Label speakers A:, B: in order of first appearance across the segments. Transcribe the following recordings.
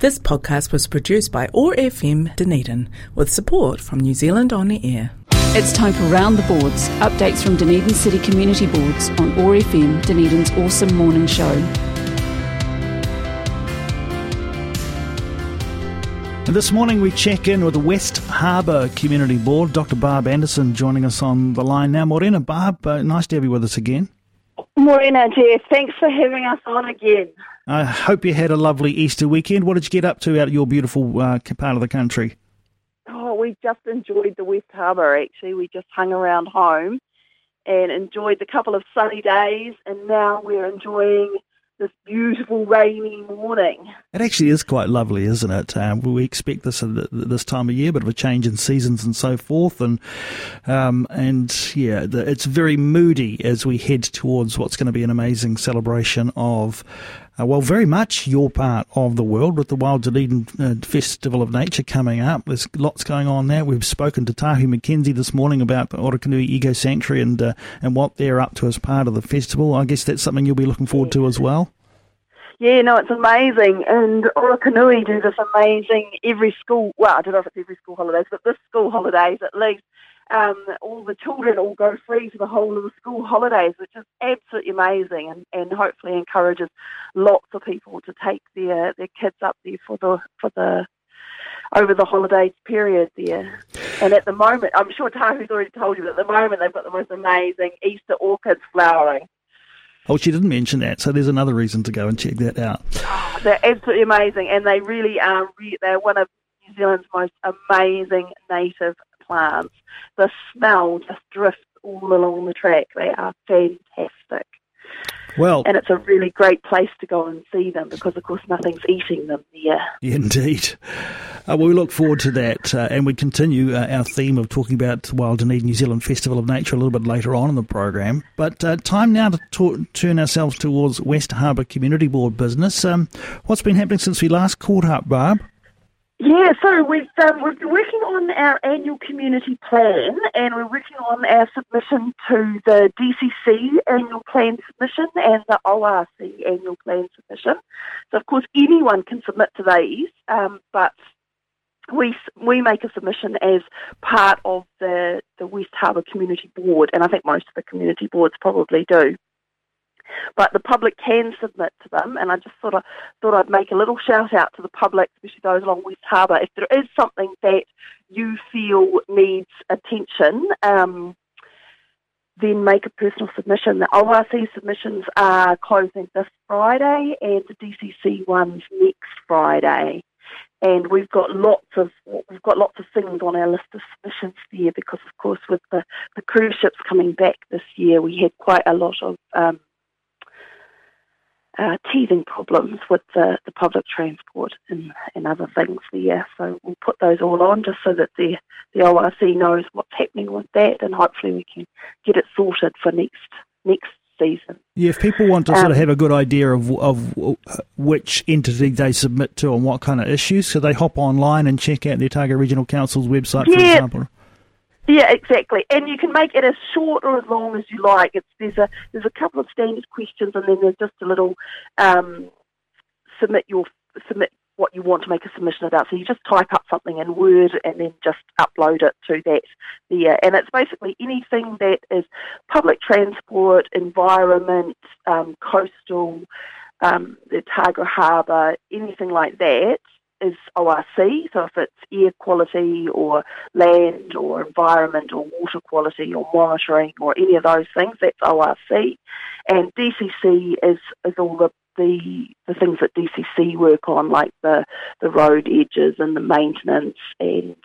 A: This podcast was produced by OAR FM Dunedin with support from New Zealand On the Air.
B: It's time for Round the Boards, updates from Dunedin City Community Boards on OAR FM, Dunedin's awesome morning show.
C: And this morning we check in with the West Harbour Community Board. Dr. Barb Anderson joining us on the line now. Morena, Barb, nice to have you with us again.
D: Morena, Jeff. Thanks for having us on again.
C: I hope you had a lovely Easter weekend. What did you get up to out of your beautiful part of the country?
D: Oh, we just enjoyed the West Harbour, actually. We just hung around home and enjoyed the couple of sunny days, and now we're enjoying this beautiful rainy morning.
C: It actually is quite lovely, isn't it? We expect this at this time of year, bit of a change in seasons and so forth, and it's very moody as we head towards what's going to be an amazing celebration of, very much your part of the world with the Wild Dunedin Festival of Nature coming up. There's lots going on there. We've spoken to Tahu Mackenzie this morning about the Orokonui Eco Sanctuary and what they're up to as part of the festival. I guess that's something you'll be looking forward to as well.
D: Yeah, no, it's amazing. And Orokonui do this amazing every school, well, I don't know if it's every school holidays, but this school holidays at least, all the children all go free for the whole of the school holidays, which is absolutely amazing, and hopefully encourages lots of people to take their kids up there for the over the holidays period there. And at the moment, I'm sure Tahu's already told you, but at the moment they've got the most amazing Easter orchids flowering.
C: Oh, she didn't mention that, so there's another reason to go and check that out.
D: Oh, they're absolutely amazing, and they really are. They're one of New Zealand's most amazing native plants. The smell just drifts all along the track. They are fantastic.
C: Well,
D: and it's a really great place to go and see them because, of course, nothing's eating them there.
C: Indeed. We look forward to that, and we continue our theme of talking about Wild Dunedin New Zealand Festival of Nature a little bit later on in the program. But time now to turn ourselves towards West Harbour Community Board business. What's been happening since we last caught up, Barb?
D: Yeah, so we've been working on our annual community plan, and we're working on our submission to the DCC annual plan submission and the ORC annual plan submission. So, of course, anyone can submit to these, but we make a submission as part of the West Harbour Community Board, and I think most of the community boards probably do. But the public can submit to them, and I just thought I'd make a little shout out to the public, especially those along West Harbour. If there is something that you feel needs attention, then make a personal submission. The ORC submissions are closing this Friday, and the DCC ones next Friday. And we've got lots of things on our list of submissions there because, of course, with the cruise ships coming back this year, we had quite a lot of teething problems with the public transport and other things there. So we'll put those all on just so that the ORC knows what's happening with that, and hopefully we can get it sorted for next season.
C: Yeah, if people want to sort of have a good idea of which entity they submit to and what kind of issues, so they hop online and check out the Otago Regional Council's website, for example.
D: Yeah, exactly. And you can make it as short or as long as you like. There's a couple of standard questions, and then there's just a little submit what you want to make a submission about. So you just type up something in Word and then just upload it to that there. And it's basically anything that is public transport, environment, coastal, the Otago Harbour, anything like that is ORC. So if it's air quality or land or environment or water quality or monitoring or any of those things, that's ORC. And DCC is all the things that DCC work on, like the road edges and the maintenance, and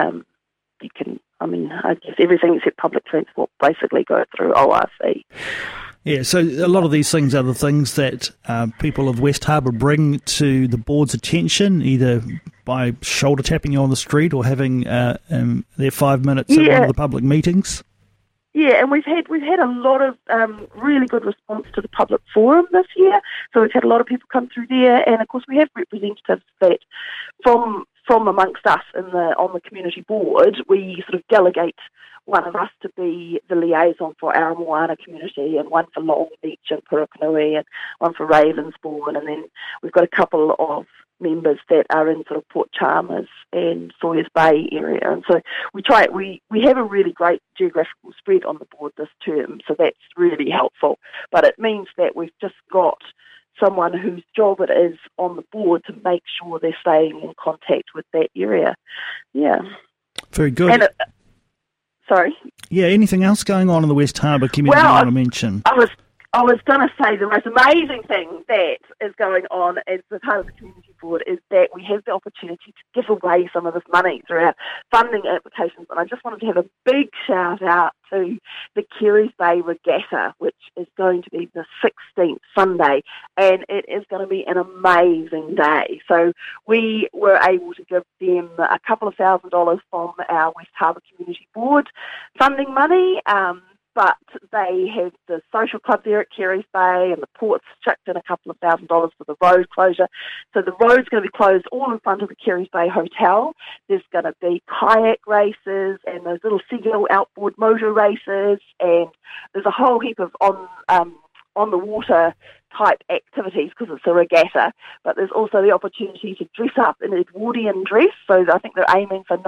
D: I guess everything except public transport basically goes through ORC.
C: Yeah, so a lot of these things are the things that people of West Harbour bring to the board's attention, either by shoulder tapping you on the street or having their 5 minutes at one of the public meetings.
D: Yeah, and we've had a lot of really good response to the public forum this year. So we've had a lot of people come through there, and of course we have representatives that from amongst us on the community board, we sort of delegate one of us to be the liaison for our Moana community, and one for Long Beach and Purukunui, and one for Ravensbourne, and then we've got a couple of members that are in sort of Port Chalmers and Sawyers Bay area. And so we have a really great geographical spread on the board this term, so that's really helpful. But it means that we've just got someone whose job it is on the board to make sure they're staying in contact with that area. Yeah.
C: Very good.
D: And sorry?
C: Yeah, anything else going on in the West Harbour community you want to mention?
D: I was going to say the most amazing thing that is going on as the part of the community board is that we have the opportunity to give away some of this money through our funding applications. And I just wanted to have a big shout out to the Keres Bay Regatta, which is going to be the 16th Sunday, and it is going to be an amazing day. So we were able to give them a couple of $1,000 from our West Harbour Community Board funding money, but they have the social club there at Keres Bay, and the port's chucked in a couple of $1,000 for the road closure. So the road's going to be closed all in front of the Keres Bay Hotel. There's going to be kayak races and those little seagull outboard motor races, and there's a whole heap of on the water type activities because it's a regatta, but there's also the opportunity to dress up in Edwardian dress. So I think they're aiming for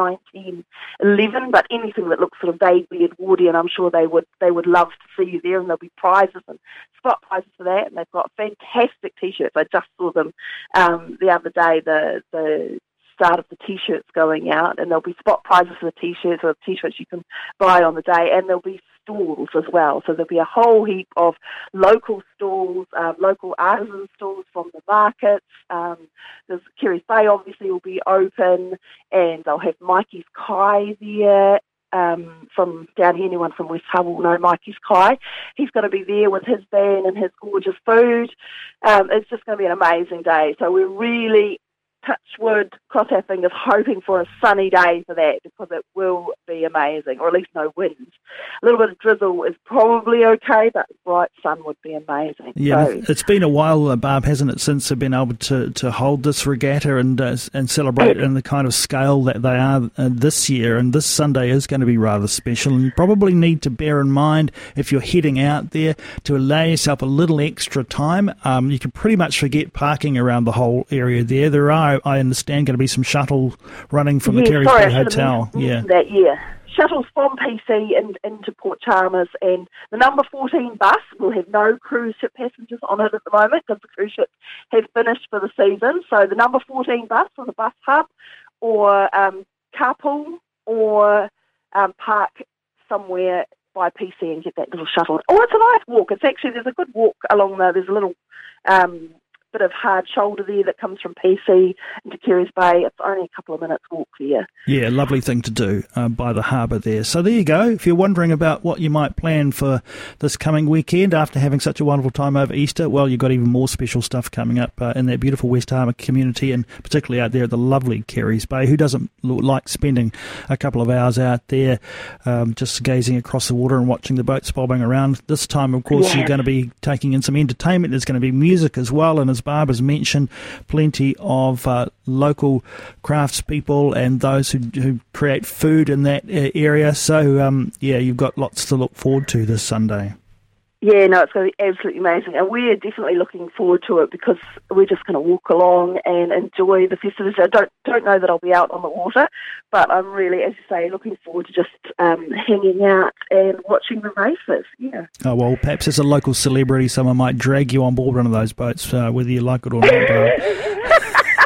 D: 1911, but anything that looks sort of vaguely Edwardian, I'm sure they would love to see you there, and there'll be prizes and spot prizes for that. And they've got fantastic t-shirts. I just saw them the other day, the start of the t-shirts going out, and there'll be spot prizes for the t-shirts, or the t-shirts you can buy on the day, and there'll be stalls as well. So there'll be a whole heap of local stalls, local artisan stalls from the markets. There's Keres Bay obviously will be open, and they'll have Mikey's Kai there. From down here, anyone from West Harbour will know Mikey's Kai. He's going to be there with his band and his gorgeous food. It's just going to be an amazing day. So we're really, touch wood, cross our fingers, hoping for a sunny day for that, because it will be amazing, or at least no wind. A little bit of drizzle is probably okay, but bright sun would be amazing.
C: Yeah,
D: so,
C: it's been a while, Barb, hasn't it, since they've been able to hold this regatta and celebrate in the kind of scale that they are this year, and this Sunday is going to be rather special, and you probably need to bear in mind, if you're heading out there, to allow yourself a little extra time. You can pretty much forget parking around the whole area there. There are, I understand, going to be some shuttles running from the Keres Bay Hotel.
D: Shuttles from PC and into Port Chalmers, and the number 14 bus will have no cruise ship passengers on it at the moment because the cruise ships have finished for the season. So the number 14 bus from the bus hub, or carpool, or park somewhere by PC and get that little shuttle. Oh, it's a nice walk. There's a good walk along there. There's a little bit of hard shoulder there that comes from PC into Keres Bay. It's only a couple of minutes walk there.
C: Yeah, lovely thing to do by the harbour there. So there you go. If you're wondering about what you might plan for this coming weekend after having such a wonderful time over Easter, well, you've got even more special stuff coming up in that beautiful West Harbour community, and particularly out there at the lovely Keres Bay. Who doesn't like spending a couple of hours out there just gazing across the water and watching the boats bobbing around? This time, of course, You're going to be taking in some entertainment. There's going to be music as well, and as Barbara's mentioned, plenty of local craftspeople and those who create food in that area. So, you've got lots to look forward to this Sunday.
D: Yeah, no, it's going to be absolutely amazing, and we're definitely looking forward to it because we're just going to walk along and enjoy the festivities. I don't know that I'll be out on the water, but I'm really, as you say, looking forward to just hanging out and watching the races. Yeah.
C: Oh well, perhaps as a local celebrity, someone might drag you on board one of those boats, whether you like it or not.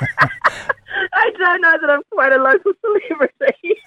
D: I don't know that I'm quite a local celebrity.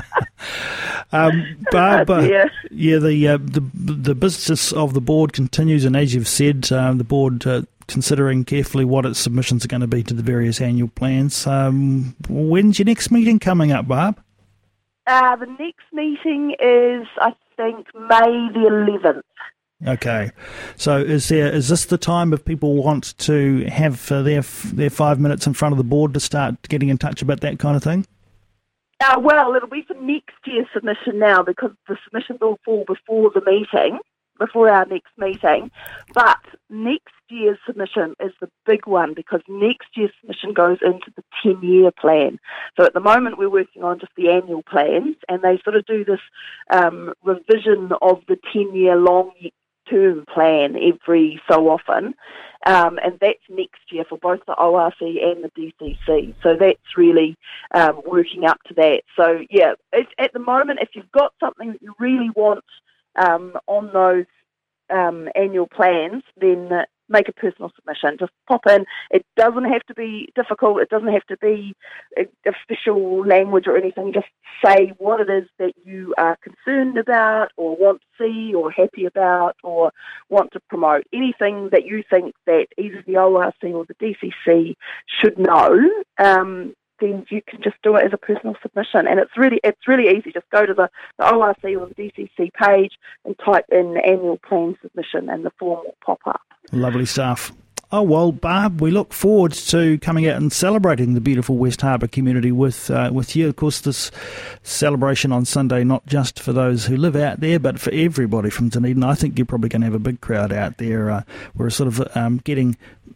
C: Barbara, the business of the board continues, and as you've said, the board considering carefully what its submissions are going to be to the various annual plans. When's your next meeting coming up, Barb?
D: The next meeting is, I think, May the 11th.
C: Okay, so is this the time if people want to have their 5 minutes in front of the board to start getting in touch about that kind of thing?
D: Well, it'll be for next year's submission now because the submissions all fall before our next meeting. But next year's submission is the big one because next year's submission goes into the 10-year plan. So at the moment we're working on just the annual plans, and they sort of do this revision of the 10-year term plan every so often, and that's next year for both the ORC and the DCC. So that's really working up to that. So yeah, at the moment, if you've got something that you really want on those annual plans, then make a personal submission. Just pop in. It doesn't have to be difficult. It doesn't have to be official language or anything. Just say what it is that you are concerned about or want to see or happy about or want to promote. Anything that you think that either the ORC or the DCC should know, then you can just do it as a personal submission. And it's really easy. Just go to the ORC or the DCC page and type in annual plan submission and the form will pop up.
C: Lovely stuff. Oh, well, Barb, we look forward to coming out and celebrating the beautiful West Harbour community with you. Of course, this celebration on Sunday, not just for those who live out there, but for everybody from Dunedin. I think you're probably going to have a big crowd out there. We're sort of getting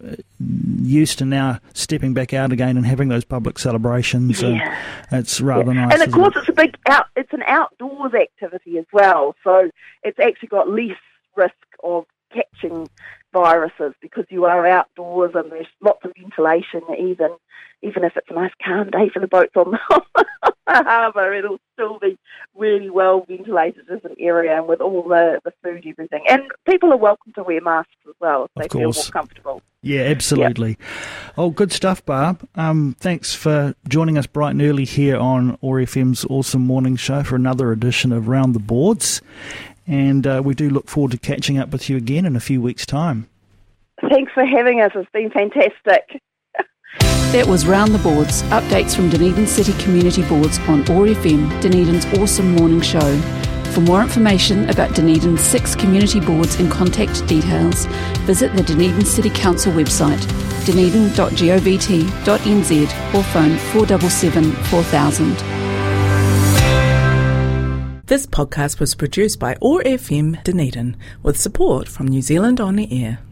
C: used to now stepping back out again and having those public celebrations.
D: Yeah.
C: It's rather nice.
D: And of course, it's an outdoors activity as well, so it's actually got less risk of catching viruses because you are outdoors and there's lots of ventilation. Even if it's a nice calm day for the boats on the harbour, it'll still be really well ventilated as an area and with all the food, everything. And people are welcome to wear masks as well if they feel more comfortable.
C: Yeah, absolutely. Yep. Oh, good stuff, Barb. Thanks for joining us bright and early here on OAR-FM's Awesome Morning Show for another edition of Round the Boards. And we do look forward to catching up with you again in a few weeks' time.
D: Thanks for having us. It's been fantastic.
B: That was Round the Boards, updates from Dunedin City Community Boards on OAR-FM, Dunedin's Awesome Morning Show. For more information about Dunedin's 6 community boards and contact details, visit the Dunedin City Council website, dunedin.govt.nz, or phone 477 4000.
A: This podcast was produced by OAR-FM Dunedin with support from New Zealand On the Air.